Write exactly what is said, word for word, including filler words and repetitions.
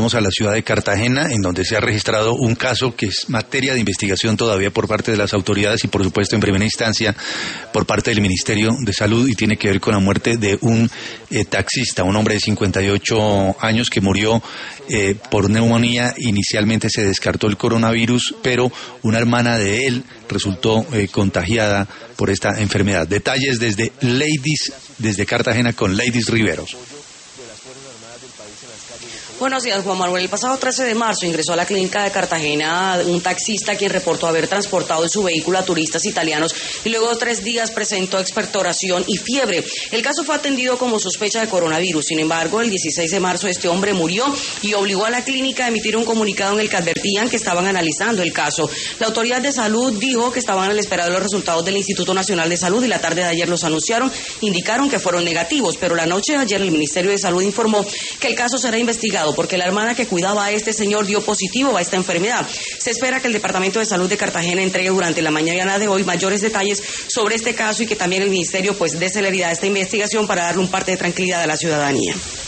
vamos a la ciudad de Cartagena, en donde se ha registrado un caso que es materia de investigación todavía por parte de las autoridades y por supuesto en primera instancia por parte del Ministerio de Salud, y tiene que ver con la muerte de un eh, taxista, un hombre de cincuenta y ocho años que murió eh, por neumonía. Inicialmente se descartó el coronavirus, pero una hermana de él resultó eh, contagiada por esta enfermedad. Detalles desde Ladies, desde Cartagena con Ladies Riveros. Buenos días, Juan Manuel. El pasado trece de marzo ingresó a la clínica de Cartagena un taxista quien reportó haber transportado en su vehículo a turistas italianos y luego de tres días presentó expectoración y fiebre. El caso fue atendido como sospecha de coronavirus. Sin embargo, el dieciséis de marzo este hombre murió y obligó a la clínica a emitir un comunicado en el que advertían que estaban analizando el caso. La autoridad de salud dijo que estaban a la espera de los resultados del Instituto Nacional de Salud y la tarde de ayer los anunciaron, indicaron que fueron negativos, pero la noche de ayer el Ministerio de Salud informó que el caso será investigado porque la hermana que cuidaba a este señor dio positivo a esta enfermedad. Se espera que el Departamento de Salud de Cartagena entregue durante la mañana de hoy mayores detalles sobre este caso y que también el Ministerio pues dé celeridad a esta investigación para darle un parte de tranquilidad a la ciudadanía.